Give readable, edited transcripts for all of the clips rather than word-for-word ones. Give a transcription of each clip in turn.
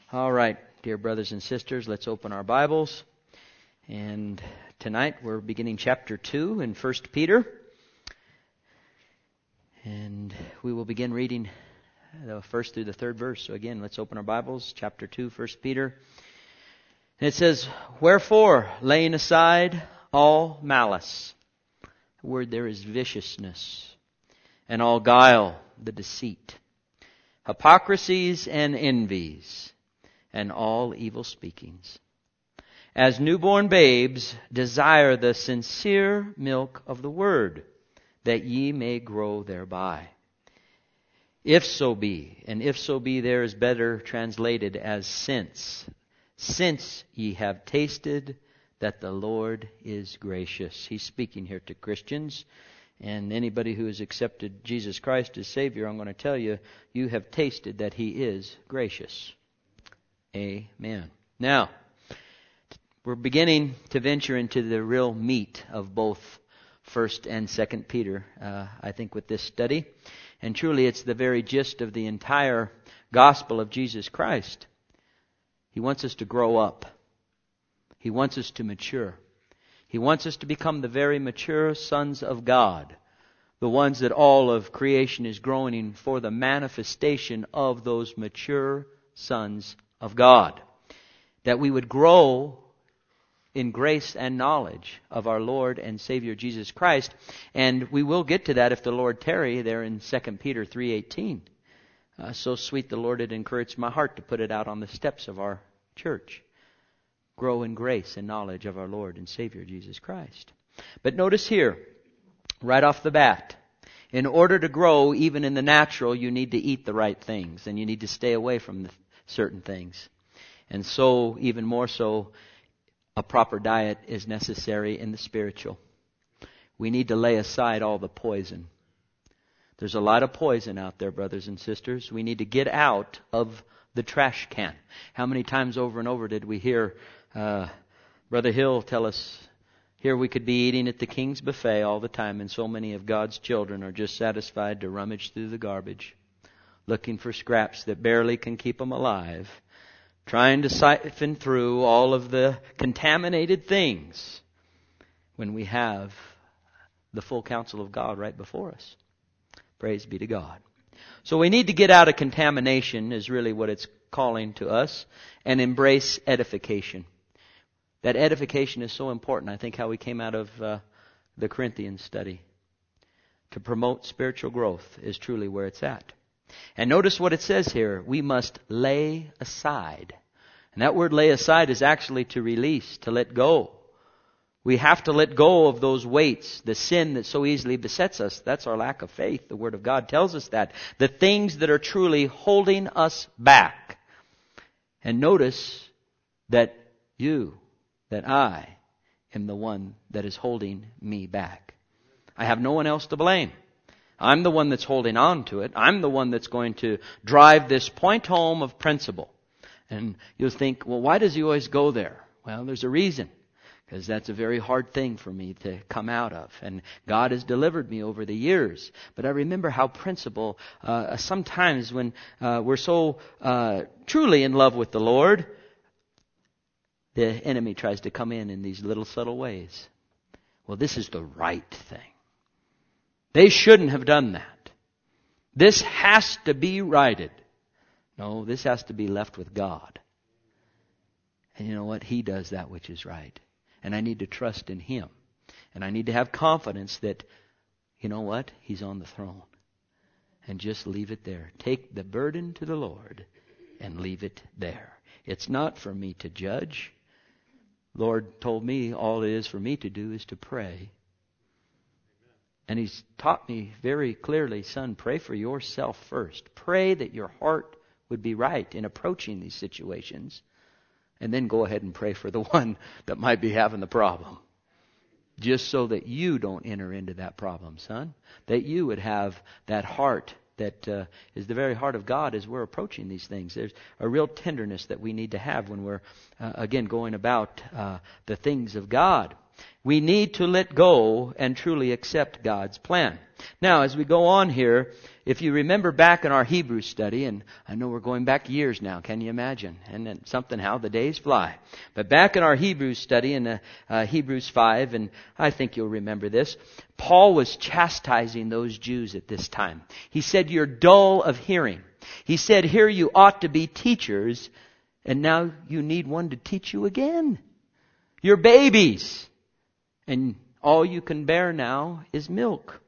All right, dear brothers and sisters, let's open our Bibles. And tonight we're beginning chapter 2 in 1 Peter. And we will begin reading the first through the third verse. So again, let's open our Bibles, chapter 2, 1 Peter. And it says, "Wherefore, laying aside all malice," the word there is viciousness, "and all guile," the deceit, "hypocrisies and envies, and all evil speakings. As newborn babes, desire the sincere milk of the word, that ye may grow thereby. If so be," and "if so be" there is better translated as since ye have tasted that the Lord is gracious." He's speaking here to Christians. And anybody who has accepted Jesus Christ as Savior, I'm going to tell you, you have tasted that He is gracious. Amen. Now, we're beginning to venture into the real meat of both 1st and 2nd Peter, I think, with this study. And truly, it's the very gist of the entire gospel of Jesus Christ. He wants us to grow up. He wants us to mature. He wants us to become the very mature sons of God, the ones that all of creation is groaning for the manifestation of those mature sons of God. That we would grow in grace and knowledge of our Lord and Savior Jesus Christ. And we will get to that if the Lord tarry there in 2 Peter 3:18. So sweet the Lord, it encouraged my heart to put it out on the steps of our church. Grow in grace and knowledge of our Lord and Savior Jesus Christ. But notice here, right off the bat, in order to grow even in the natural, you need to eat the right things. And you need to stay away from certain things. And so, even more so, a proper diet is necessary in the spiritual. We need to lay aside all the poison. There's a lot of poison out there, brothers and sisters. We need to get out of the trash can. How many times over and over did we hear Brother Hill tell us, here we could be eating at the King's buffet all the time, and so many of God's children are just satisfied to rummage through the garbage, looking for scraps that barely can keep them alive, trying to siphon through all of the contaminated things when we have the full counsel of God right before us. Praise be to God. So we need to get out of contamination, is really what it's calling to us, and embrace edification. That edification is so important. I think how we came out of the Corinthians study. To promote spiritual growth is truly where it's at. And notice what it says here. We must lay aside. And that word lay aside is actually to release, to let go. We have to let go of those weights, the sin that so easily besets us. That's our lack of faith. The Word of God tells us that. The things that are truly holding us back. And notice that I am the one that is holding me back. I have no one else to blame. I'm the one that's holding on to it. I'm the one that's going to drive this point home of principle. And you'll think, well, why does he always go there? Well, there's a reason. Because that's a very hard thing for me to come out of. And God has delivered me over the years. But I remember how principle, sometimes when we're so truly in love with the Lord, the enemy tries to come in these little subtle ways. Well, this is the right thing. They shouldn't have done that. This has to be righted. No, this has to be left with God. And you know what? He does that which is right. And I need to trust in Him. And I need to have confidence that, you know what? He's on the throne. And just leave it there. Take the burden to the Lord and leave it there. It's not for me to judge. Lord told me all it is for me to do is to pray. And He's taught me very clearly, son, pray for yourself first. Pray that your heart would be right in approaching these situations. And then go ahead and pray for the one that might be having the problem. Just so that you don't enter into that problem, son. That you would have that heart that is the very heart of God as we're approaching these things. There's a real tenderness that we need to have when we're, again, going about the things of God. We need to let go and truly accept God's plan. Now, as we go on here, if you remember back in our Hebrew study, and I know we're going back years now, can you imagine? And then something how the days fly. But back in our Hebrew study in Hebrews 5, and I think you'll remember this, Paul was chastising those Jews at this time. He said, you're dull of hearing. He said, here you ought to be teachers, and now you need one to teach you again. You're babies. And all you can bear now is milk.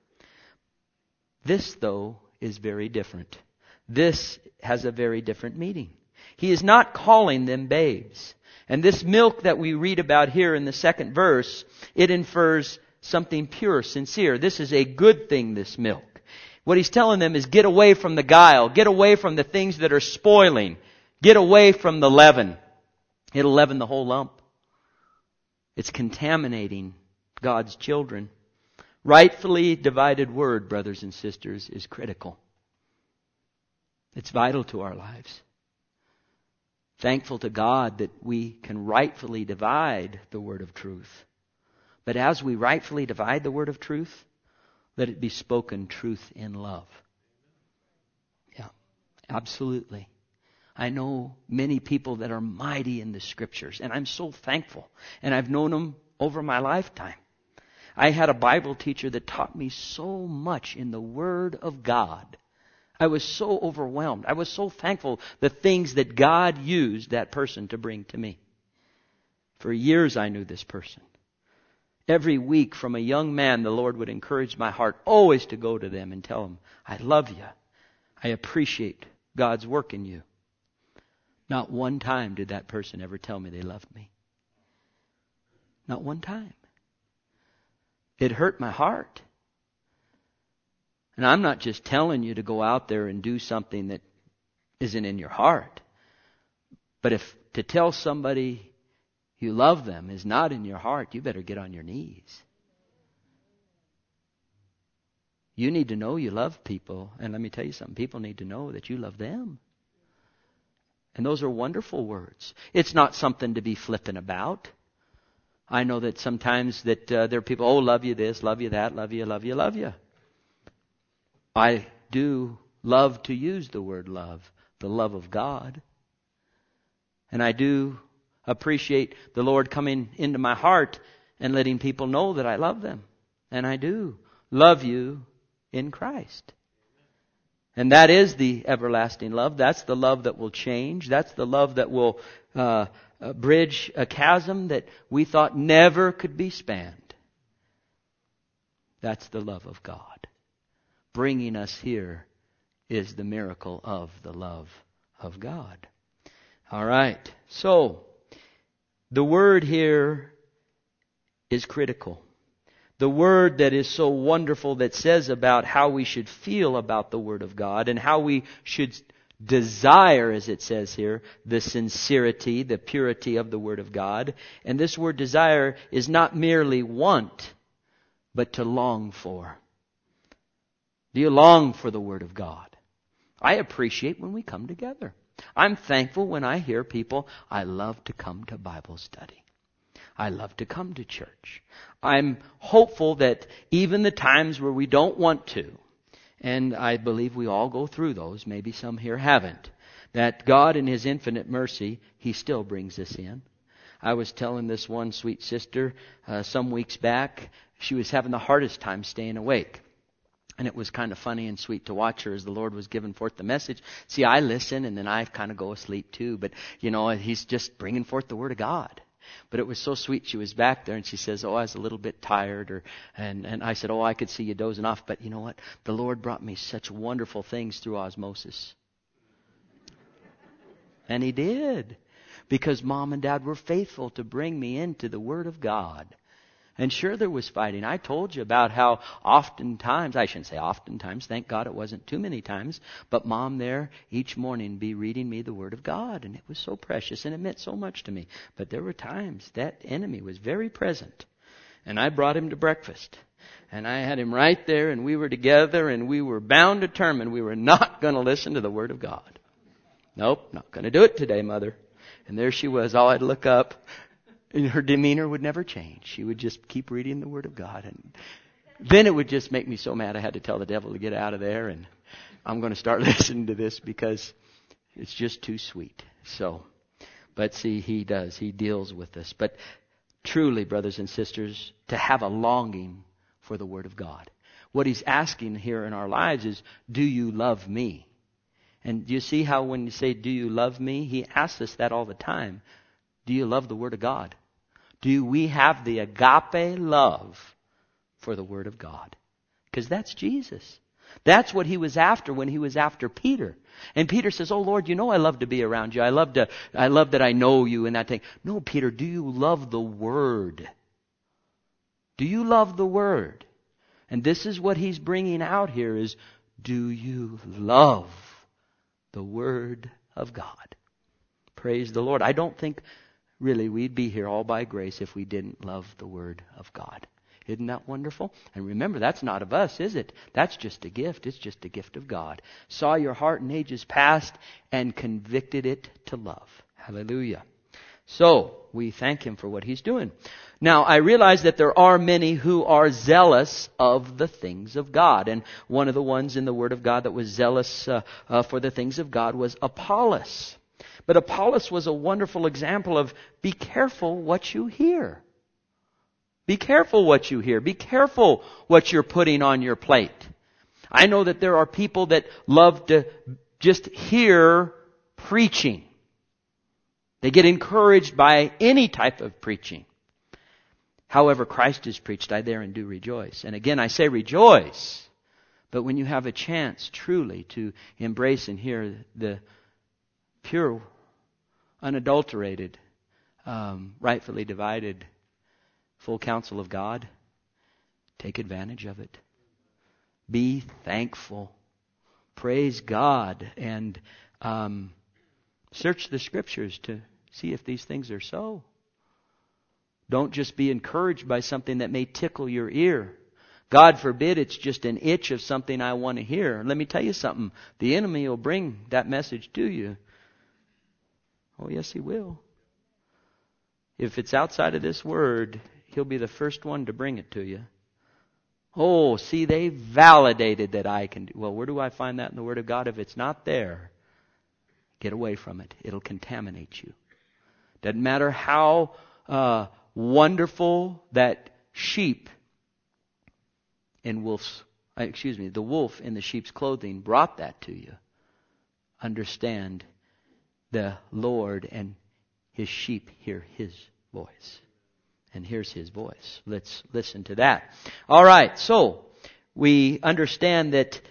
This, though, is very different. This has a very different meaning. He is not calling them babes. And this milk that we read about here in the second verse, it infers something pure, sincere. This is a good thing, this milk. What he's telling them is get away from the guile. Get away from the things that are spoiling. Get away from the leaven. It'll leaven the whole lump. It's contaminating God's children. Rightfully divided word, brothers and sisters, is critical. It's vital to our lives. Thankful to God that we can rightfully divide the word of truth. But as we rightfully divide the word of truth, let it be spoken truth in love. Yeah, absolutely. I know many people that are mighty in the Scriptures, and I'm so thankful. And I've known them over my lifetime. I had a Bible teacher that taught me so much in the Word of God. I was so overwhelmed. I was so thankful the things that God used that person to bring to me. For years I knew this person. Every week from a young man, the Lord would encourage my heart always to go to them and tell them, I love you. I appreciate God's work in you. Not one time did that person ever tell me they loved me. Not one time. It hurt my heart. And I'm not just telling you to go out there and do something that isn't in your heart. But if to tell somebody you love them is not in your heart, you better get on your knees. You need to know you love people. And let me tell you something. People need to know that you love them. And those are wonderful words. It's not something to be flippant about. I know that sometimes that there are people, oh, love you this, love you that, love you, love you, love you. I do love to use the word love, the love of God. And I do appreciate the Lord coming into my heart and letting people know that I love them. And I do love you in Christ. And that is the everlasting love. That's the love that will change. That's the love that will bridge a chasm that we thought never could be spanned. That's the love of God. Bringing us here is the miracle of the love of God. All right. So, the word here is critical. The word that is so wonderful that says about how we should feel about the Word of God and how we should desire, as it says here, the sincerity, the purity of the Word of God. And this word desire is not merely want, but to long for. Do you long for the Word of God? I appreciate when we come together. I'm thankful when I hear people, I love to come to Bible study. I love to come to church. I'm hopeful that even the times where we don't want to, and I believe we all go through those, maybe some here haven't, that God in His infinite mercy, He still brings us in. I was telling this one sweet sister some weeks back, she was having the hardest time staying awake. And it was kind of funny and sweet to watch her as the Lord was giving forth the message. See, I listen and then I kind of go asleep too. But, you know, He's just bringing forth the Word of God. But it was so sweet. She was back there and she says, oh, I was a little bit tired. And I said, oh, I could see you dozing off. But you know what? The Lord brought me such wonderful things through osmosis. And He did. Because Mom and Dad were faithful to bring me into the Word of God. And sure, there was fighting. I told you about how oftentimes, I shouldn't say oftentimes, thank God it wasn't too many times, but Mom there each morning be reading me the Word of God. And it was so precious and it meant so much to me. But there were times that enemy was very present. And I brought him to breakfast. And I had him right there and we were together and we were bound determined we were not going to listen to the Word of God. Nope, not going to do it today, Mother. And there she was. All I'd look up. And her demeanor would never change. She would just keep reading the Word of God. And then it would just make me so mad I had to tell the devil to get out of there. And I'm going to start listening to this because it's just too sweet. So, but see, he does. He deals with us. But truly, brothers and sisters, to have a longing for the Word of God. What he's asking here in our lives is, do you love me? And do you see how when you say, do you love me? He asks us that all the time. Do you love the Word of God? Do we have the agape love for the Word of God? Because that's Jesus. That's what he was after when he was after Peter. And Peter says, oh Lord, you know I love to be around you. I love that I know you and that thing. No, Peter, do you love the Word? Do you love the Word? And this is what he's bringing out here is, do you love the Word of God? Praise the Lord. I don't think really we'd be here all by grace if we didn't love the Word of God. Isn't that wonderful? And remember, that's not of us, is it? That's just a gift. It's just a gift of God. Saw your heart in ages past and convicted it to love. Hallelujah. So, we thank Him for what He's doing. Now, I realize that there are many who are zealous of the things of God. And one of the ones in the Word of God that was zealous for the things of God was Apollos. But Apollos was a wonderful example of be careful what you hear. Be careful what you hear. Be careful what you're putting on your plate. I know that there are people that love to just hear preaching. They get encouraged by any type of preaching. However, Christ is preached, I therein do rejoice. And again, I say rejoice. But when you have a chance truly to embrace and hear the pure, unadulterated, rightfully divided, full counsel of God, take advantage of it. Be thankful. Praise God. And search the Scriptures to see if these things are so. Don't just be encouraged by something that may tickle your ear. God forbid it's just an itch of something I want to hear. Let me tell you something. The enemy will bring that message to you. Oh, yes, he will. If it's outside of this Word, he'll be the first one to bring it to you. Oh, see, they validated that I can do. Well, where do I find that in the Word of God? If it's not there, get away from it. It'll contaminate you. Doesn't matter how wonderful that sheep in the wolf in the sheep's clothing brought that to you. Understand, the Lord and His sheep hear His voice. And here's His voice. Let's listen to that. All right, so we understand that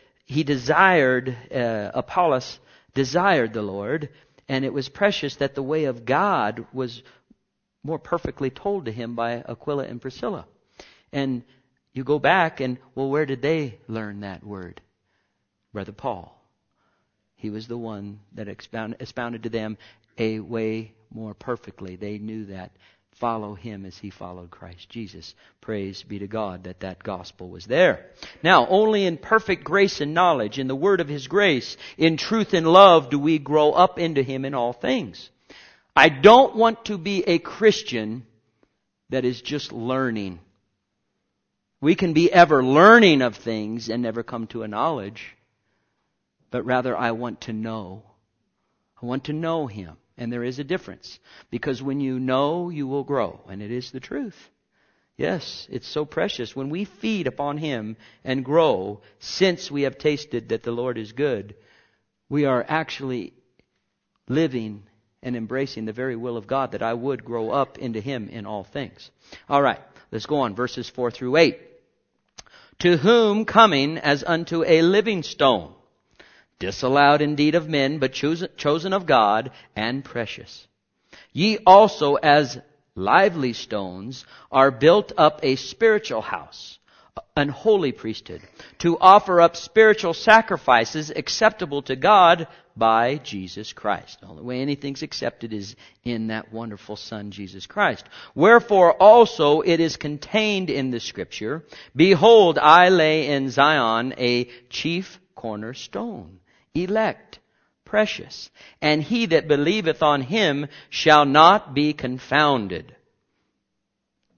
Apollos desired the Lord, and it was precious that the way of God was more perfectly told to him by Aquila and Priscilla. And you go back and, well, where did they learn that word? Brother Paul. He was the one that expounded to them a way more perfectly. They knew that. Follow him as he followed Christ Jesus. Praise be to God that gospel was there. Now, only in perfect grace and knowledge, in the word of His grace, in truth and love, do we grow up into Him in all things. I don't want to be a Christian that is just learning. We can be ever learning of things and never come to a knowledge. But rather, I want to know. I want to know Him. And there is a difference. Because when you know, you will grow. And it is the truth. Yes, it's so precious. When we feed upon Him and grow, since we have tasted that the Lord is good, we are actually living and embracing the very will of God, that I would grow up into Him in all things. All right, let's go on. Verses 4 through 8. To whom coming as unto a living stone, disallowed indeed of men, but chosen of God, and precious. Ye also as lively stones are built up a spiritual house, an holy priesthood, to offer up spiritual sacrifices acceptable to God by Jesus Christ. The only way anything's accepted is in that wonderful Son, Jesus Christ. Wherefore also it is contained in the Scripture, Behold, I lay in Zion a chief cornerstone, elect, precious, and he that believeth on Him shall not be confounded.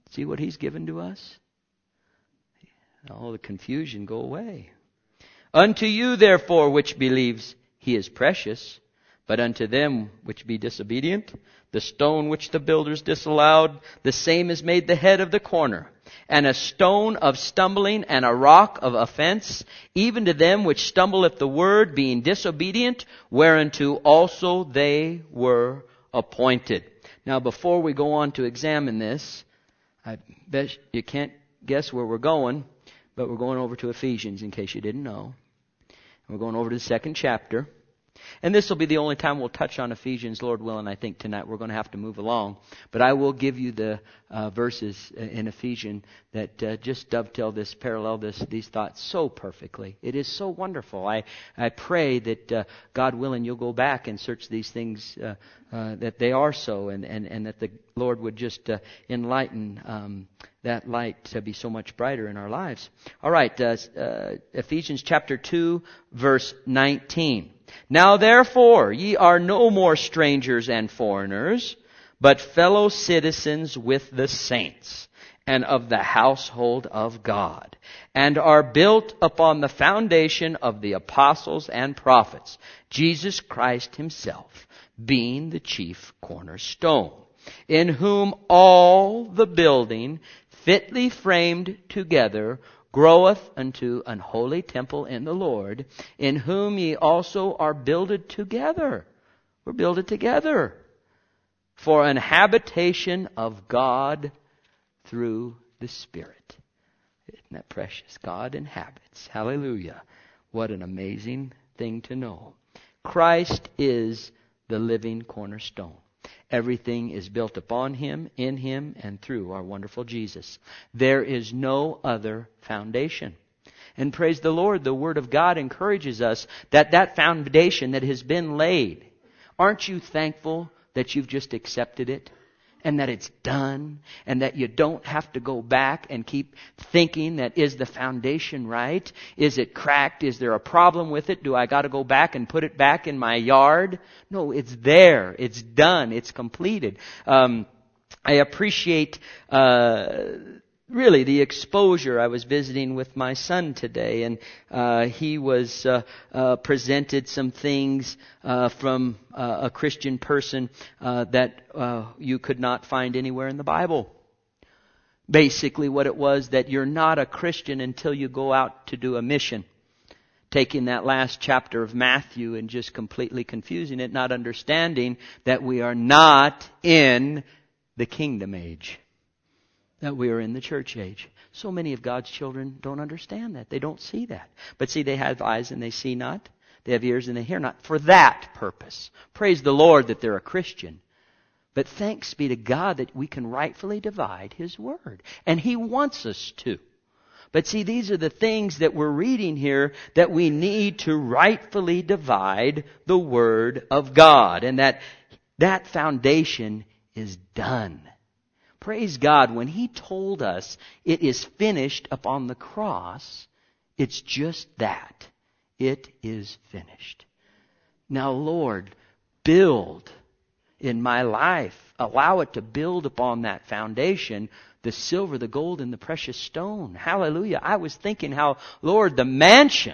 See what He's given to us? All the confusion go away. Unto you, therefore, which believes, He is precious. But unto them which be disobedient, the stone which the builders disallowed, the same is made the head of the corner, and a stone of stumbling and a rock of offense, even to them which stumble at the word, being disobedient, whereunto also they were appointed. Now, before we go on to examine this, I bet you can't guess where we're going, but we're going over to Ephesians in case you didn't know. We're going over to the 2nd chapter. And this will be the only time we'll touch on Ephesians, Lord willing. I think tonight we're going to have to move along. But I will give you the verses in Ephesians that just dovetail this, parallel these thoughts so perfectly. It is so wonderful. I pray that God willing you'll go back and search these things that they are so, and that the Lord would just enlighten that light to be so much brighter in our lives. All right, Ephesians chapter 2, verse 19. Now therefore ye are no more strangers and foreigners, but fellow citizens with the saints, and of the household of God, and are built upon the foundation of the apostles and prophets, Jesus Christ Himself being the chief cornerstone, in whom all the building fitly framed together groweth unto an holy temple in the Lord, in whom ye also are builded together. We're builded together for an habitation of God through the Spirit. Isn't that precious? God inhabits. Hallelujah. What an amazing thing to know. Christ is the living cornerstone. Everything is built upon Him, in Him, and through our wonderful Jesus. There is no other foundation. And praise the Lord, the Word of God encourages us that foundation that has been laid. Aren't you thankful that you've just accepted it? And that it's done, and that you don't have to go back and keep thinking that is the foundation right? Is it cracked? Is there a problem with it? Do I got to go back and put it back in my yard? No, it's there. It's done. It's completed. I appreciate really the exposure. I was visiting with my son today, and he was presented some things from a Christian person that you could not find anywhere in the Bible. Basically what it was, that you're not a Christian until you go out to do a mission. Taking that last chapter of Matthew and just completely confusing it, not understanding that we are not in the kingdom age. That we are in the church age. So many of God's children don't understand that. They don't see that. But see, they have eyes and they see not. They have ears and they hear not. For that purpose. Praise the Lord that they're a Christian. But thanks be to God that we can rightfully divide His Word. And He wants us to. But see, these are the things that we're reading here, that we need to rightfully divide the Word of God. And that foundation is done. Praise God, when He told us it is finished upon the cross, it's just that. It is finished. Now, Lord, build in my life. Allow it to build upon that foundation, the silver, the gold, and the precious stone. Hallelujah. I was thinking how, Lord, the mansion,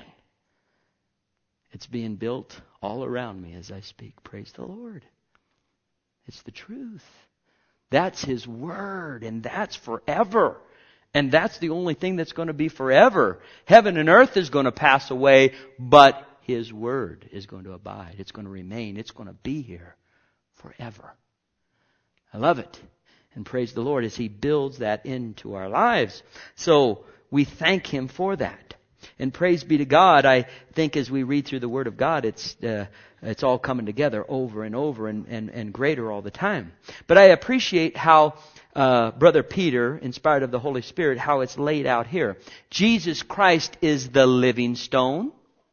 it's being built all around me as I speak. Praise the Lord. It's the truth. That's His Word, and that's forever. And that's the only thing that's going to be forever. Heaven and earth is going to pass away, but His Word is going to abide. It's going to remain. It's going to be here forever. I love it. And praise the Lord as He builds that into our lives. So we thank Him for that. And praise be to God. I think as we read through the Word of God, it's all coming together over and over and greater all the time. But I appreciate how Brother Peter, inspired of the Holy Spirit, how it's laid out here. Jesus Christ is the living stone.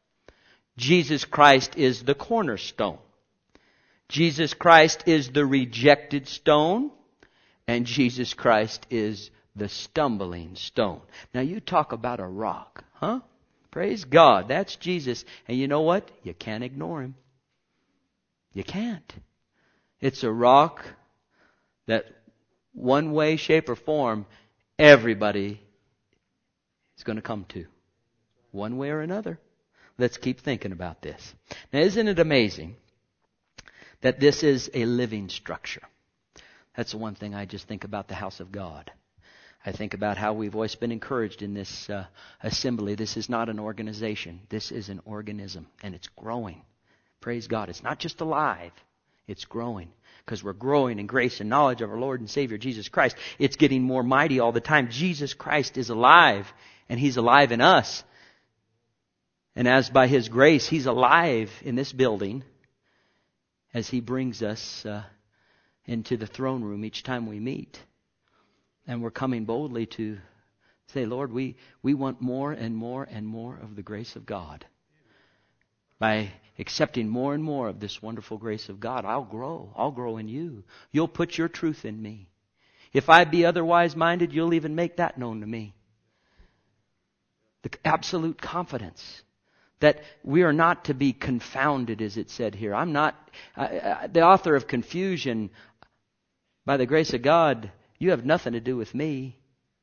Jesus Christ is the cornerstone. Jesus Christ is the rejected stone. And Jesus Christ is the stumbling stone. Now you talk about a rock, huh? Praise God. That's Jesus. And you know what? You can't ignore Him. You can't. It's a rock that one way, shape, or form, everybody is going to come to. One way or another. Let's keep thinking about this. Now, isn't it amazing that this is a living structure? That's the one thing I just think about the house of God. I think about how we've always been encouraged in this assembly. This is not an organization. This is an organism, and it's growing. Praise God. It's not just alive. It's growing. Because we're growing in grace and knowledge of our Lord and Savior, Jesus Christ. It's getting more mighty all the time. Jesus Christ is alive, and He's alive in us. And as by His grace, He's alive in this building as He brings us into the throne room each time we meet. And we're coming boldly to say, Lord, we want more and more and more of the grace of God. By accepting more and more of this wonderful grace of God, I'll grow. I'll grow in you. You'll put your truth in me. If I be otherwise minded, you'll even make that known to me. The absolute confidence that we are not to be confounded, as it said here. I'm not the author of confusion. By the grace of God, you have nothing to do with me.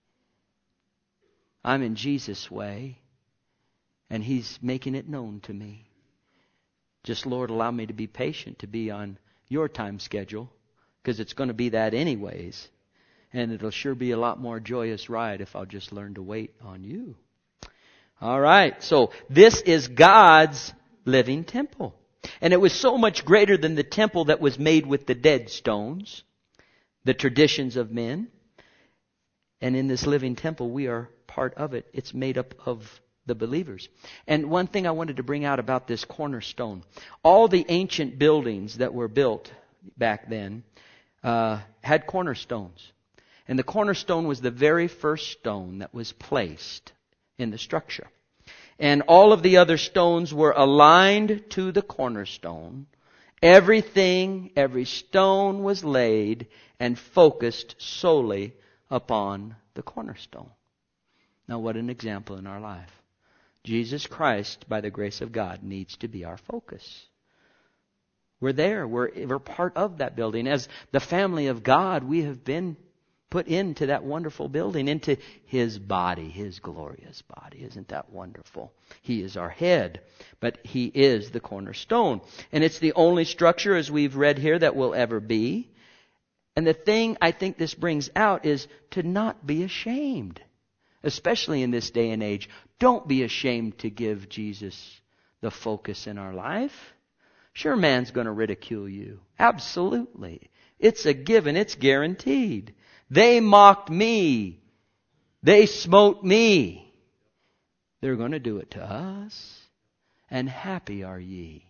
I'm in Jesus' way, and He's making it known to me. Just, Lord, allow me to be patient, to be on your time schedule, because it's going to be that anyways. And it'll sure be a lot more joyous ride if I'll just learn to wait on you. All right, so this is God's living temple. And it was so much greater than the temple that was made with the dead stones, the traditions of men. And in this living temple, we are part of it. It's made up of the believers. And one thing I wanted to bring out about this cornerstone. All the ancient buildings that were built back then had cornerstones. And the cornerstone was the very first stone that was placed in the structure. And all of the other stones were aligned to the cornerstone. Everything, every stone was laid and focused solely upon the cornerstone. Now, what an example in our life. Jesus Christ, by the grace of God, needs to be our focus. We're there. We're part of that building. As the family of God, we have been put into that wonderful building, into His body, His glorious body. Isn't that wonderful? He is our head, but He is the cornerstone. And it's the only structure, as we've read here, that will ever be. And the thing I think this brings out is to not be ashamed. Especially in this day and age. Don't be ashamed to give Jesus the focus in our life. Sure, man's going to ridicule you. Absolutely. It's a given. It's guaranteed. They mocked me. They smote me. They're going to do it to us. And happy are ye.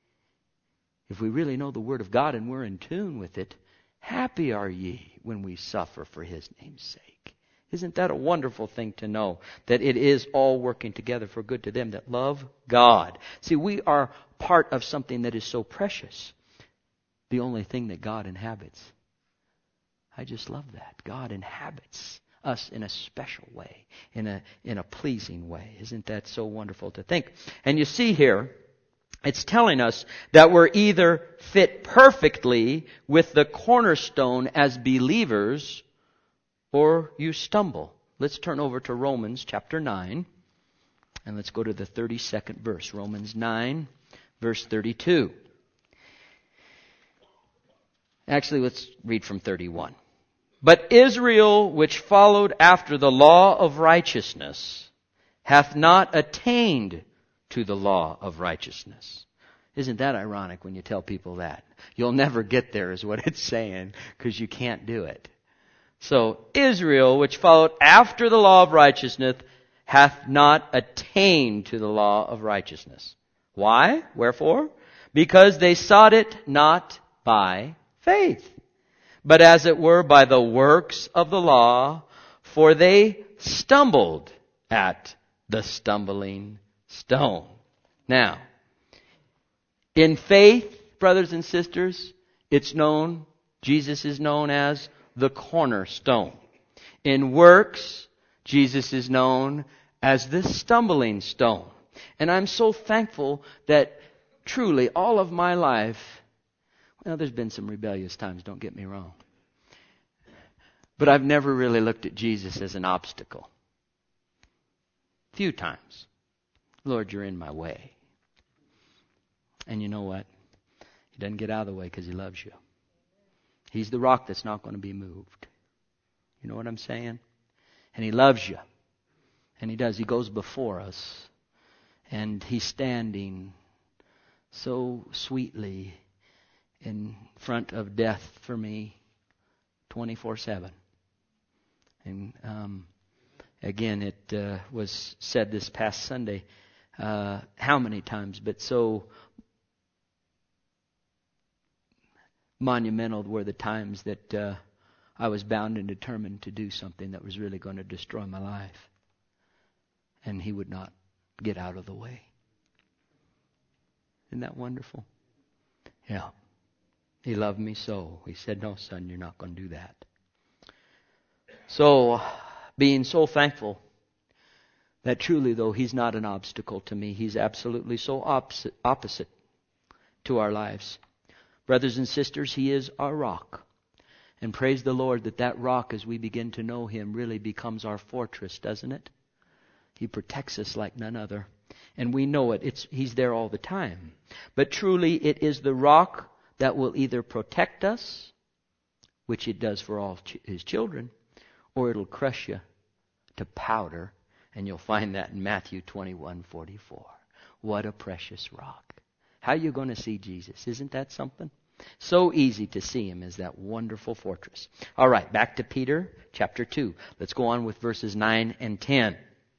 If we really know the Word of God and we're in tune with it, happy are ye when we suffer for His name's sake. Isn't that a wonderful thing to know? That it is all working together for good to them that love God. See, we are part of something that is so precious. The only thing that God inhabits. I just love that. God inhabits us in a special way, in a pleasing way. Isn't that so wonderful to think? And you see here, it's telling us that we're either fit perfectly with the cornerstone as believers, or you stumble. Let's turn over to Romans chapter 9, and let's go to the 32nd verse. Romans 9, verse 32. Actually, let's read from 31. But Israel, which followed after the law of righteousness, hath not attained to the law of righteousness. Isn't that ironic when you tell people that? You'll never get there is what it's saying, because you can't do it. So Israel, which followed after the law of righteousness, hath not attained to the law of righteousness. Why? Wherefore? Because they sought it not by faith, but as it were by the works of the law, for they stumbled at the stumbling stone. Now, in faith, brothers and sisters, it's known, Jesus is known as the cornerstone. In works, Jesus is known as the stumbling stone. And I'm so thankful that truly all of my life, well, there's been some rebellious times, don't get me wrong. But I've never really looked at Jesus as an obstacle. Few times. Lord, you're in my way. And you know what? He doesn't get out of the way because he loves you. He's the rock that's not going to be moved. You know what I'm saying? And he loves you. And he does. He goes before us. And he's standing so sweetly in front of death for me 24/7. And again, it was said this past Sunday, how many times, but so monumental were the times that I was bound and determined to do something that was really going to destroy my life. And he would not get out of the way. Isn't that wonderful? Yeah. He loved me so. He said, no, son, you're not going to do that. So, being so thankful that truly, though, he's not an obstacle to me. He's absolutely so opposite to our lives. Brothers and sisters, he is our rock. And praise the Lord that rock, as we begin to know him, really becomes our fortress, doesn't it? He protects us like none other. And we know it. He's there all the time. But truly, it is the rock that will either protect us, which it does for all his children, or it'll crush you to powder. And you'll find that in Matthew 21:44. What a precious rock. How are you going to see Jesus? Isn't that something? So easy to see him as that wonderful fortress. All right, back to Peter chapter 2. Let's go on with verses 9 and 10.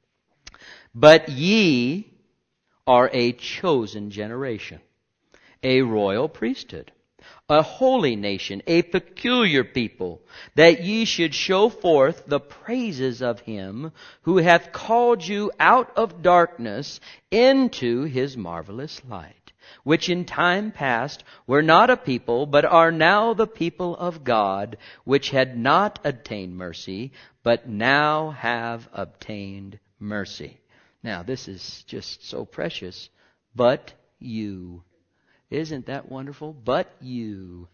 But ye are a chosen generation, a royal priesthood, a holy nation, a peculiar people, that ye should show forth the praises of him who hath called you out of darkness into his marvelous light, which in time past were not a people, but are now the people of God, which had not obtained mercy, but now have obtained mercy. Now, this is just so precious. But you. Isn't that wonderful? But you.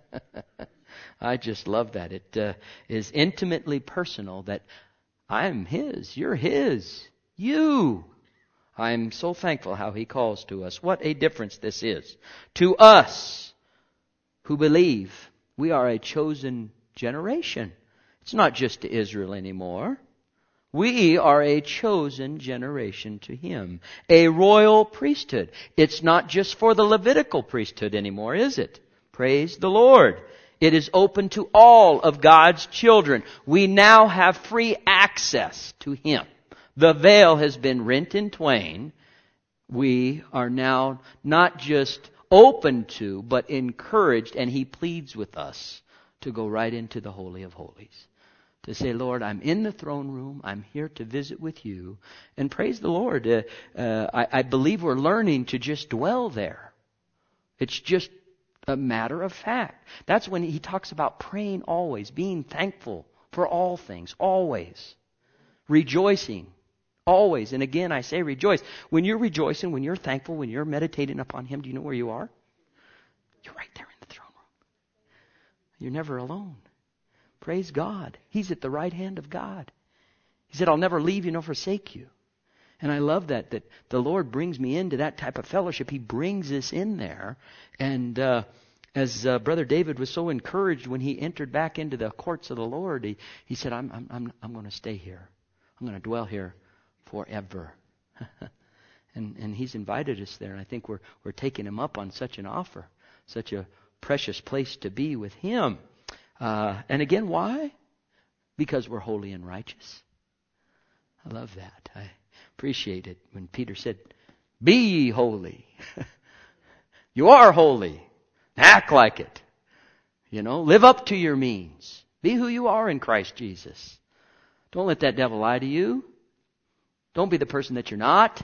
I just love that. It is intimately personal that I'm his, you're his, you. I'm so thankful how he calls to us. What a difference this is. To us who believe, we are a chosen generation. It's not just to Israel anymore. We are a chosen generation to him. A royal priesthood. It's not just for the Levitical priesthood anymore, is it? Praise the Lord. It is open to all of God's children. We now have free access to him. The veil has been rent in twain. We are now not just open to, but encouraged, and he pleads with us to go right into the Holy of Holies. To say, Lord, I'm in the throne room. I'm here to visit with you. And praise the Lord. I believe we're learning to just dwell there. It's just a matter of fact. That's when he talks about praying always, being thankful for all things, always. Rejoicing, always. And again, I say rejoice. When you're rejoicing, when you're thankful, when you're meditating upon him, do you know where you are? You're right there in the throne room. You're never alone. Praise God. He's at the right hand of God. He said, I'll never leave you nor forsake you. And I love that the Lord brings me into that type of fellowship. He brings us in there. And as Brother David was so encouraged when he entered back into the courts of the Lord, he said, I'm going to stay here. I'm going to dwell here forever. and he's invited us there. And I think we're taking him up on such an offer, such a precious place to be with him. And again, why? Because we're holy and righteous. I love that. I appreciate it when Peter said, be ye holy. You are holy. Act like it. Live up to your means. Be who you are in Christ Jesus. Don't let that devil lie to you. Don't be the person that you're not.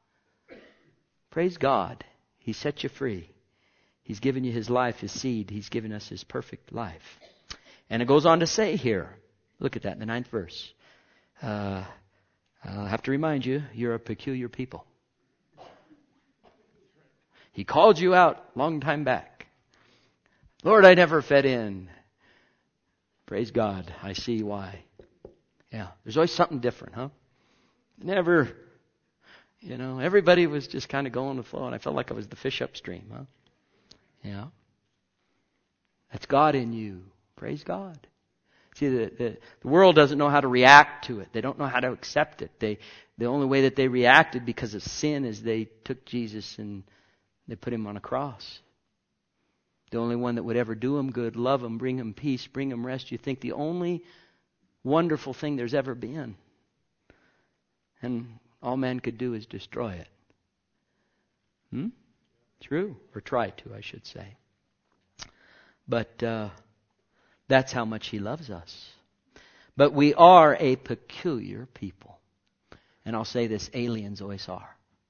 Praise God. He set you free. He's given you his life, his seed. He's given us his perfect life. And it goes on to say here, look at that in the 9th verse. I'll have to remind you, you're a peculiar people. He called you out long time back. Lord, I never fit in. Praise God. I see why. Yeah. There's always something different, huh? Never, everybody was just kind of going with the flow, and I felt like I was the fish upstream, huh? Yeah. That's God in you. Praise God. See, the world doesn't know how to react to it. They don't know how to accept it. The only way that they reacted because of sin is they took Jesus and they put him on a cross. The only one that would ever do him good, love him, bring him peace, bring him rest. You think the only wonderful thing there's ever been. And all man could do is destroy it. True. Or try to, I should say. But that's how much he loves us. But we are a peculiar people. And I'll say this, aliens always are.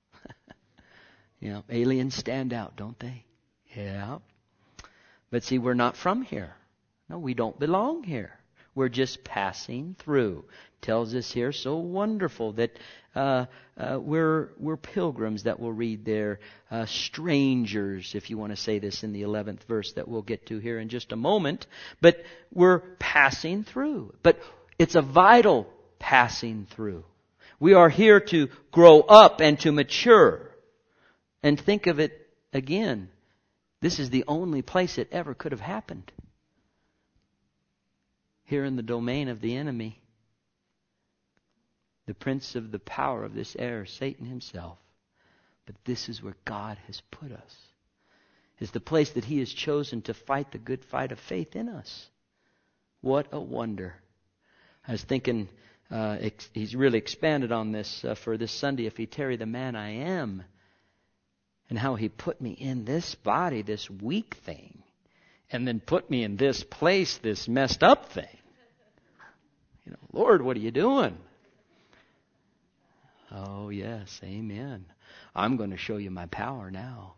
Aliens stand out, don't they? Yeah. But see, we're not from here. No, we don't belong here. We're just passing through. Tells us here so wonderful that we're pilgrims that we'll read there. Strangers, if you want to say this in the 11th verse that we'll get to here in just a moment. But we're passing through. But it's a vital passing through. We are here to grow up and to mature. And think of it again. This is the only place it ever could have happened. Here in the domain of the enemy. The prince of the power of this air, Satan himself. But this is where God has put us. It's the place that he has chosen to fight the good fight of faith in us. What a wonder. I was thinking, he's really expanded on this for this Sunday, if he tarry the man I am. And how he put me in this body, this weak thing. And then put me in this place, this messed up thing. Lord, what are you doing? Oh, yes, amen. I'm going to show you my power now.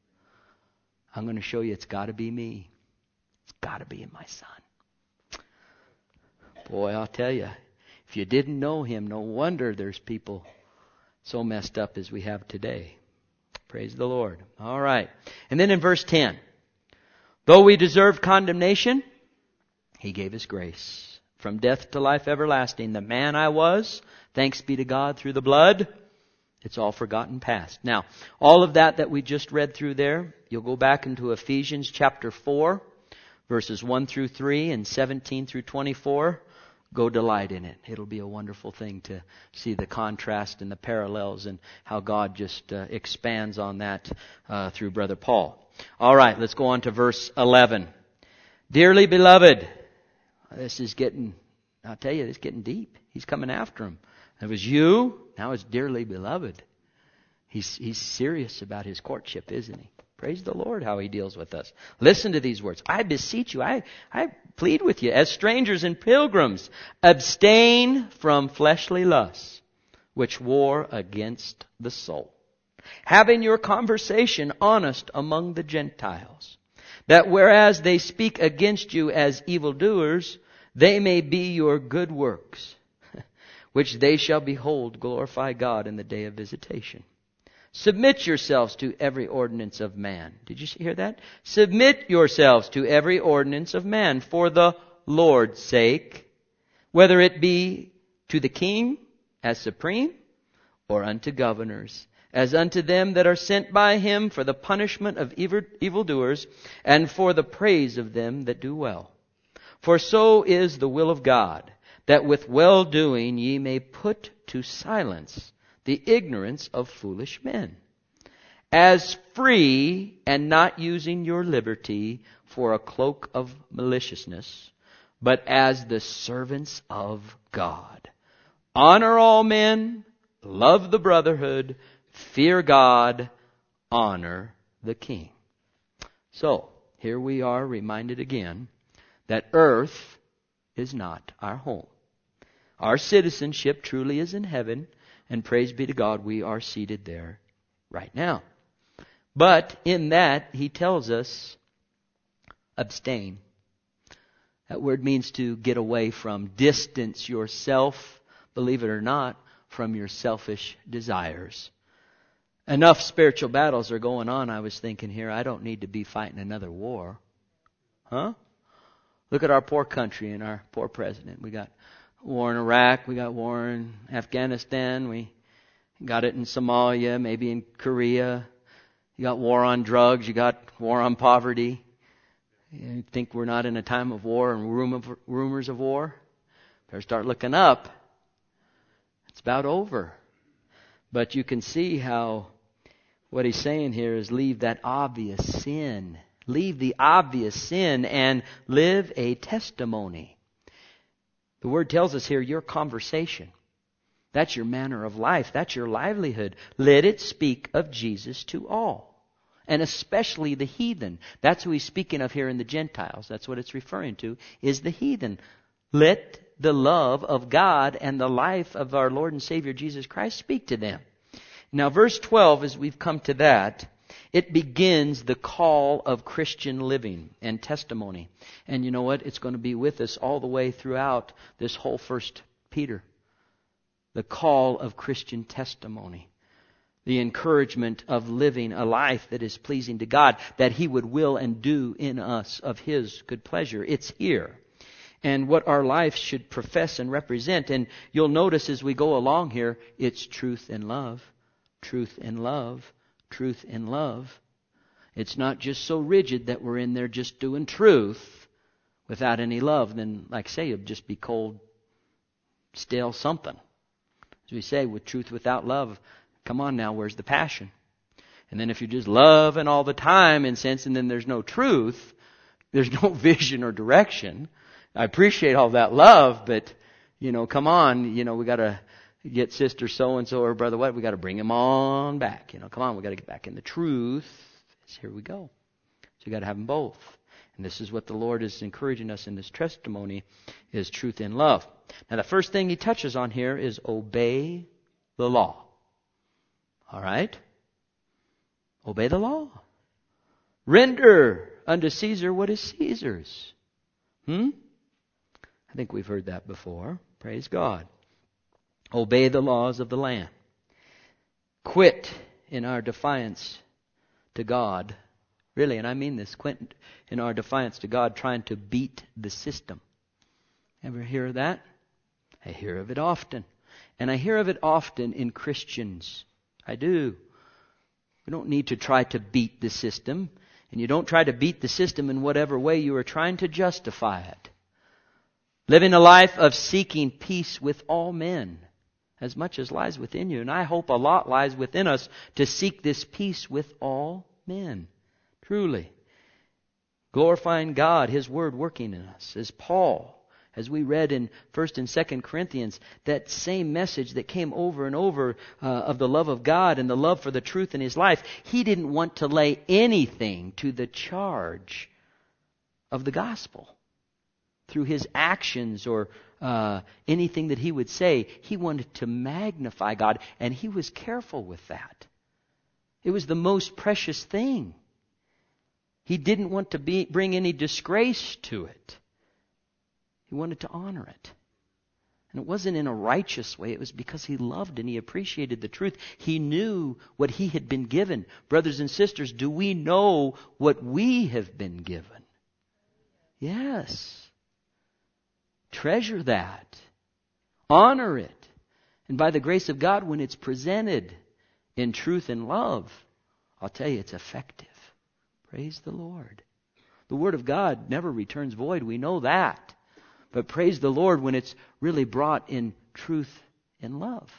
I'm going to show you it's got to be me. It's got to be in my Son. Boy, I'll tell you, if you didn't know him, no wonder there's people so messed up as we have today. Praise the Lord. All right. And then in verse 10, though we deserved condemnation, he gave us grace. From death to life everlasting. The man I was, thanks be to God through the blood, it's all forgotten past. Now, all of that we just read through there, you'll go back into Ephesians chapter 4, verses 1 through 3 and 17 through 24. Go delight in it. It'll be a wonderful thing to see the contrast and the parallels and how God just expands on that through Brother Paul. All right, let's go on to verse 11. Dearly beloved, this is getting deep. He's coming after him. It was you, now it's dearly beloved. He's serious about his courtship, isn't he? Praise the Lord how he deals with us. Listen to these words. I beseech you, I plead with you, as strangers and pilgrims, abstain from fleshly lusts, which war against the soul. Having your conversation honest among the Gentiles, that whereas they speak against you as evildoers, they may be your good works, which they shall behold glorify God in the day of visitation. Submit yourselves to every ordinance of man. Did you hear that? Submit yourselves to every ordinance of man for the Lord's sake, whether it be to the king as supreme, or unto governors, as unto them that are sent by him for the punishment of evildoers, and for the praise of them that do well. For so is the will of God, that with well-doing ye may put to silence the ignorance of foolish men, as free and not using your liberty for a cloak of maliciousness, but as the servants of God. Honor all men, love the brotherhood, fear God, honor the king. So, here we are reminded again that earth is not our home. Our citizenship truly is in heaven, and praise be to God, we are seated there right now. But in that, he tells us, abstain. That word means to get away from, distance yourself, believe it or not, from your selfish desires. Enough spiritual battles are going on, I was thinking here. I don't need to be fighting another war. Huh? Look at our poor country and our poor president. We got war in Iraq. We got war in Afghanistan. We got it in Somalia, maybe in Korea. You got war on drugs. You got war on poverty. You think we're not in a time of war and rumors of war? Better start looking up. It's about over. But you can see how what he's saying here is leave that obvious sin. Leave the obvious sin and live a testimony. The word tells us here, your conversation. That's your manner of life. That's your livelihood. Let it speak of Jesus to all. And especially the heathen. That's who he's speaking of here in the Gentiles. That's what it's referring to, is the heathen. Let the love of God and the life of our Lord and Savior Jesus Christ speak to them. Now verse 12, as we've come to that, it begins the call of Christian living and testimony. And you know what? It's going to be with us all the way throughout this whole 1 Peter. The call of Christian testimony. The encouragement of living a life that is pleasing to God, that He would will and do in us of His good pleasure. It's here. And what our life should profess and represent. And you'll notice as we go along here, it's truth and love. Truth and love. Truth and love. It's not just so rigid that we're in there just doing truth without any love. Then, like I say, it'll just be cold, stale something. As we say, with truth without love, come on now, where's the passion? And then if you're just loving all the time in sense, and then there's no truth, there's no vision or direction. I appreciate all that love, but, come on, we got to get sister so-and-so or brother what, we got to bring him on back. Come on, we got to get back in the truth. Here we go. So you got to have them both. And this is what the Lord is encouraging us in this testimony, is truth and love. Now the first thing He touches on here is obey the law. All right? Obey the law. Render unto Caesar what is Caesar's. I think we've heard that before. Praise God. Obey the laws of the land. Quit in our defiance to God. Really, and I mean this, quit in our defiance to God, trying to beat the system. Ever hear of that? I hear of it often. And I hear of it often in Christians. I do. We don't need to try to beat the system. And you don't try to beat the system in whatever way you are trying to justify it. Living a life of seeking peace with all men, as much as lies within you. And I hope a lot lies within us to seek this peace with all men. Truly. Glorifying God, His Word working in us. As Paul, as we read in 1 and 2 Corinthians, that same message that came over and over of the love of God and the love for the truth in his life, he didn't want to lay anything to the charge of the gospel. Through his actions or anything that he would say, he wanted to magnify God, and he was careful with that. It was the most precious thing. He didn't want to bring any disgrace to it. He wanted to honor it. And it wasn't in a righteous way. It was because he loved and he appreciated the truth. He knew what he had been given. Brothers and sisters, do we know what we have been given? Yes. Treasure that. Honor it. And by the grace of God, when it's presented in truth and love, I'll tell you, it's effective. Praise the Lord. The Word of God never returns void. We know that. But praise the Lord when it's really brought in truth and love.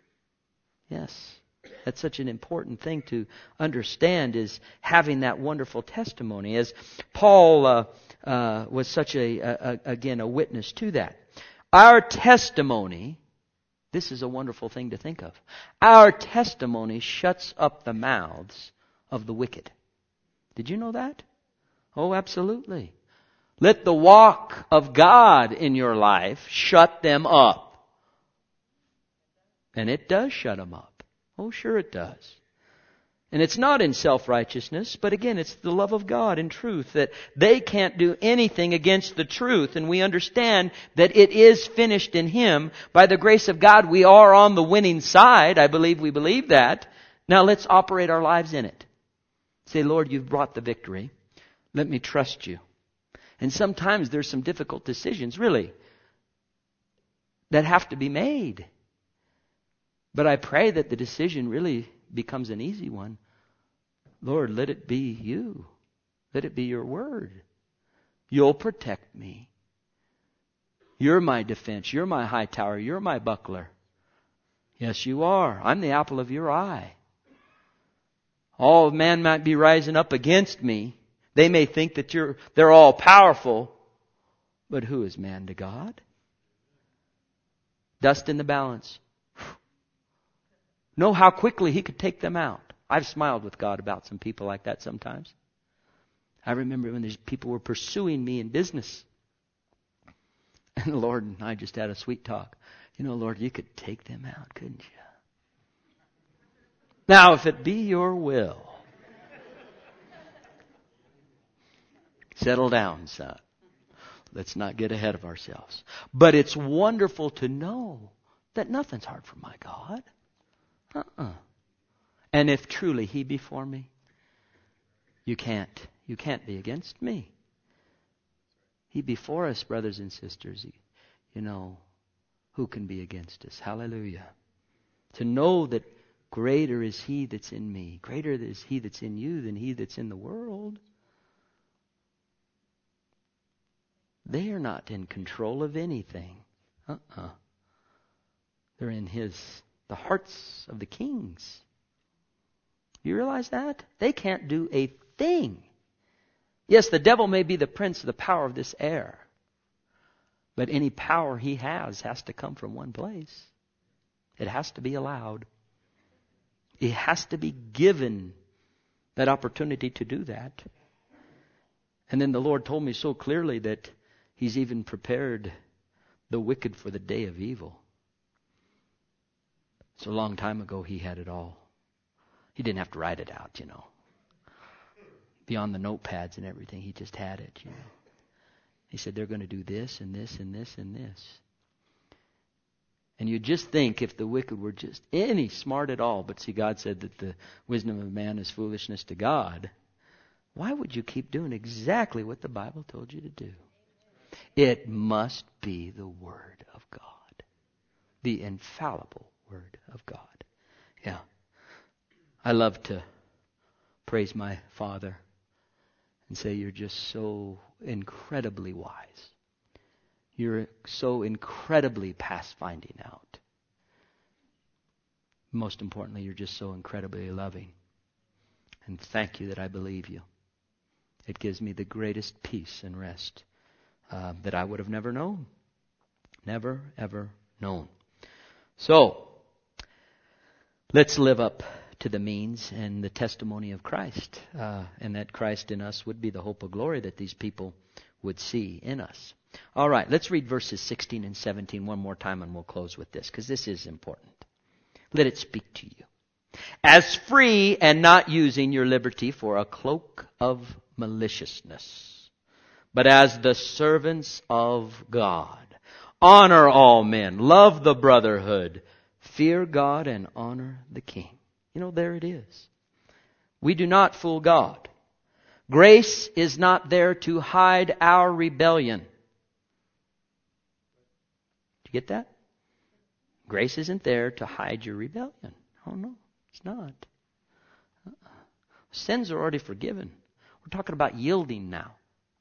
Yes. That's such an important thing to understand, is having that wonderful testimony. As Paul was such a witness to that. Our testimony, this is a wonderful thing to think of. Our testimony shuts up the mouths of the wicked. Did you know that? Oh, absolutely. Let the walk of God in your life shut them up. And it does shut them up. Oh, sure it does. And it's not in self-righteousness, but again, it's the love of God and truth, that they can't do anything against the truth. And we understand that it is finished in Him. By the grace of God, we are on the winning side. I believe we believe that. Now let's operate our lives in it. Say, Lord, you've brought the victory. Let me trust you. And sometimes there's some difficult decisions, really, that have to be made. But I pray that the decision really becomes an easy one. Lord, let it be you. Let it be your word. You'll protect me. You're my defense. You're my high tower. You're my buckler. Yes, you are. I'm the apple of your eye. All man might be rising up against me. They may think that they're all powerful. But who is man to God? Dust in the balance. Know how quickly He could take them out. I've smiled with God about some people like that sometimes. I remember when these people were pursuing me in business. And the Lord and I just had a sweet talk. Lord, you could take them out, couldn't you? Now, if it be your will, settle down, son. Let's not get ahead of ourselves. But it's wonderful to know that nothing's hard for my God. And if truly He be for me, you can't be against me. He be for us, brothers and sisters. Who can be against us? Hallelujah. To know that greater is He that's in me, greater is He that's in you than he that's in the world. They are not in control of anything. They're in the hearts of the kings. You realize that? They can't do a thing. Yes, the devil may be the prince of the power of this air. But any power he has to come from one place. It has to be allowed. It has to be given that opportunity to do that. And then the Lord told me so clearly that He's even prepared the wicked for the day of evil. So a long time ago He had it all. He didn't have to write it out, Beyond the notepads and everything, He just had it, He said, they're going to do this and this and this and this. And you just think if the wicked were just any smart at all, but see, God said that the wisdom of man is foolishness to God. Why would you keep doing exactly what the Bible told you to do? It must be the Word of God. The infallible Word of God. Yeah. I love to praise my Father and say, you're just so incredibly wise. You're so incredibly past finding out. Most importantly, you're just so incredibly loving. And thank you that I believe you. It gives me the greatest peace and rest that I would have never known. Never, ever known. So, let's live up to the means and the testimony of Christ. And that Christ in us would be the hope of glory that these people would see in us. All right, let's read verses 16 and 17 one more time and we'll close with this because this is important. Let it speak to you. As free and not using your liberty for a cloak of maliciousness, but as the servants of God. Honor all men. Love the brotherhood. Fear God and honor the king. There it is. We do not fool God. Grace is not there to hide our rebellion. Did you get that? Grace isn't there to hide your rebellion. Oh no, it's not. Sins are already forgiven. We're talking about yielding now.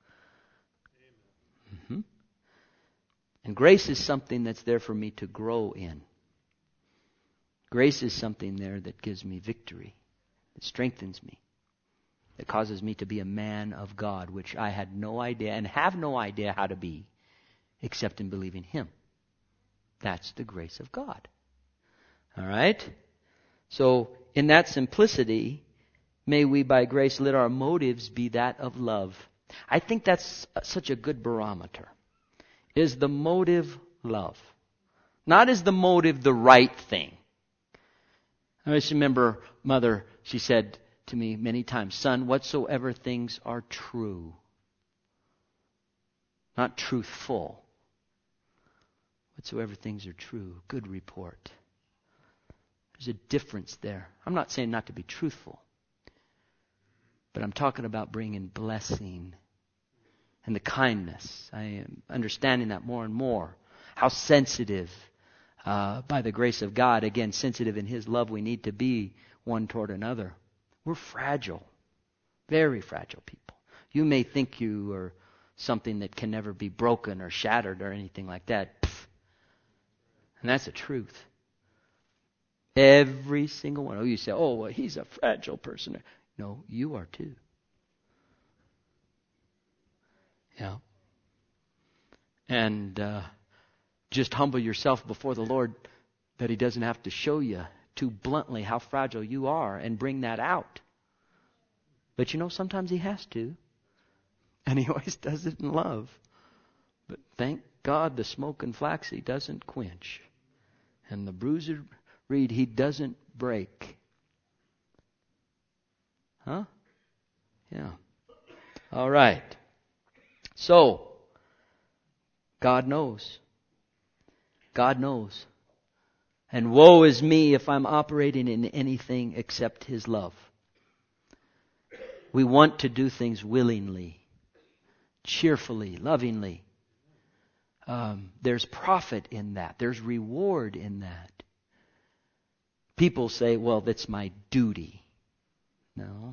And grace is something that's there for me to grow in. Grace is something there that gives me victory, that strengthens me, that causes me to be a man of God, which I had no idea and have no idea how to be except in believing Him. That's the grace of God. All right? So, in that simplicity, may we by grace let our motives be that of love. I think that's such a good barometer. Is the motive love? Not is the motive the right thing. I just remember Mother, she said to me many times, son, whatsoever things are true. Not truthful. Whatsoever things are true. Good report. There's a difference there. I'm not saying not to be truthful. But I'm talking about bringing blessing and the kindness. I am understanding that more and more. How sensitive, by the grace of God, again, sensitive in His love we need to be one toward another. We're fragile. Very fragile people. You may think you are something that can never be broken or shattered or anything like that. Pfft. And that's the truth. Every single one. Oh, you say, oh, well, he's a fragile person. No, you are too. Yeah. And just humble yourself before the Lord that He doesn't have to show you too bluntly how fragile you are and bring that out. But sometimes He has to. And He always does it in love. But thank God the smoke and flax He doesn't quench. And the bruised reed He doesn't break. Huh? Yeah. All right. So, God knows. God knows. And woe is me if I'm operating in anything except His love. We want to do things willingly, cheerfully, lovingly. There's profit in that. There's reward in that. People say, well, that's my duty. No.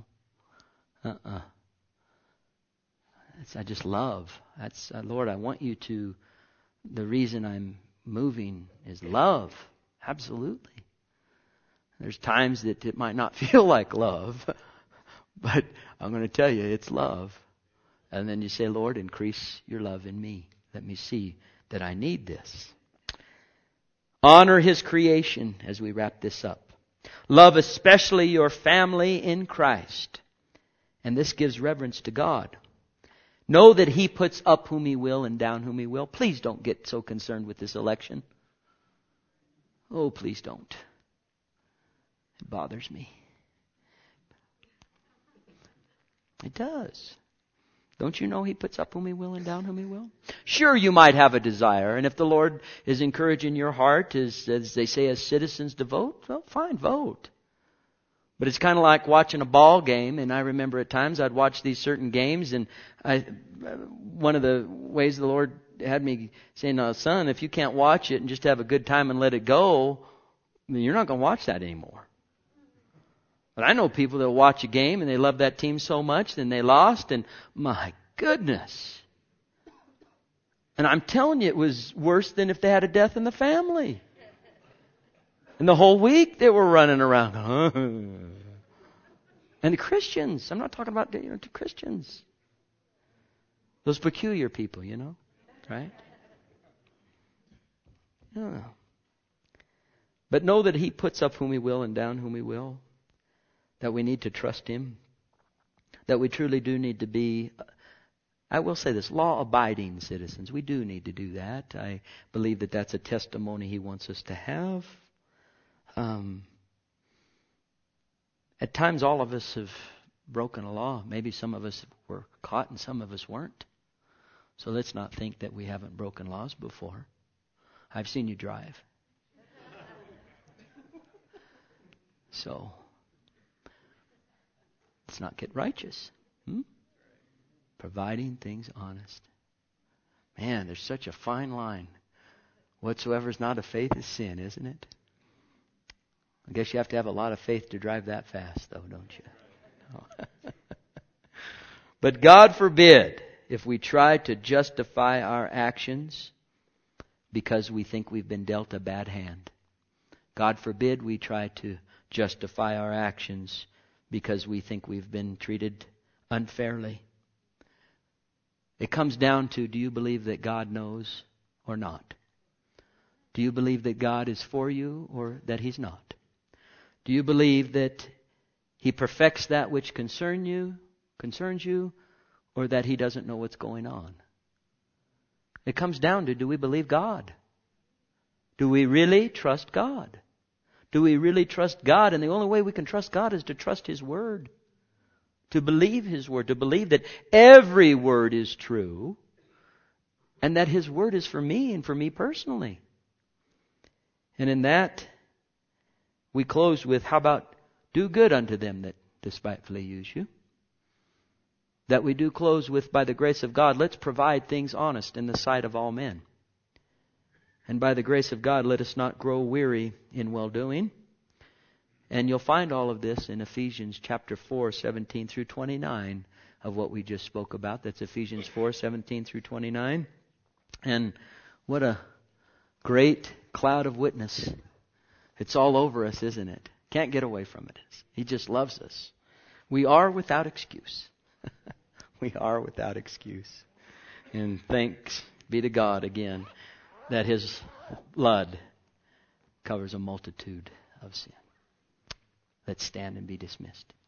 I just love. That's Lord, I want you to. The reason I'm moving is love. Absolutely. There's times that it might not feel like love, but I'm going to tell you it's love. And then you say, Lord, increase your love in me. Let me see that I need this. Honor His creation as we wrap this up. Love especially your family in Christ. And this gives reverence to God. Know that He puts up whom He will and down whom He will. Please don't get so concerned with this election. Oh, please don't. It bothers me. It does. Don't you know He puts up whom He will and down whom He will? Sure, you might have a desire. And if the Lord is encouraging your heart, as they say as citizens, to vote, well, fine, vote. But it's kind of like watching a ball game. And I remember at times I'd watch these certain games. And one of the ways the Lord had me saying, no, son, if you can't watch it and just have a good time and let it go, then you're not going to watch that anymore. But I know people that watch a game and they love that team so much, then they lost, and my goodness. And I'm telling you, it was worse than if they had a death in the family. And the whole week they were running around. And the Christians, I'm not talking about the Christians. Those peculiar people, right? Yeah. But know that He puts up whom He will and down whom He will. That we need to trust Him. That we truly do need to be, I will say this, law-abiding citizens. We do need to do that. I believe that that's a testimony He wants us to have. At times all of us have broken a law. Maybe some of us were caught and some of us weren't. So let's not think that we haven't broken laws before. I've seen you drive. So let's not get righteous. Providing things honest. Man, there's such a fine line. Whatsoever is not of faith is sin, isn't it? I guess you have to have a lot of faith to drive that fast, though, don't you? No. But God forbid if we try to justify our actions because we think we've been dealt a bad hand. God forbid we try to justify our actions because we think we've been treated unfairly. It comes down to, do you believe that God knows or not? Do you believe that God is for you or that He's not? Do you believe that He perfects that which concerns you, or that He doesn't know what's going on? It comes down to, do we believe God? Do we really trust God? Do we really trust God? And the only way we can trust God is to trust His Word. To believe His Word. To believe that every word is true. And that His Word is for me and for me personally. And in that, we close with, how about do good unto them that despitefully use you? that we do close with, by the grace of God, let's provide things honest in the sight of all men. And by the grace of God, let us not grow weary in well-doing. And you'll find all of this in Ephesians chapter 4, 17 through 29 of what we just spoke about. That's Ephesians 4, 17 through 29. And what a great cloud of witness. It's all over us, isn't it? Can't get away from it. He just loves us. We are without excuse. We are without excuse. And thanks be to God again that His blood covers a multitude of sin. Let's stand and be dismissed.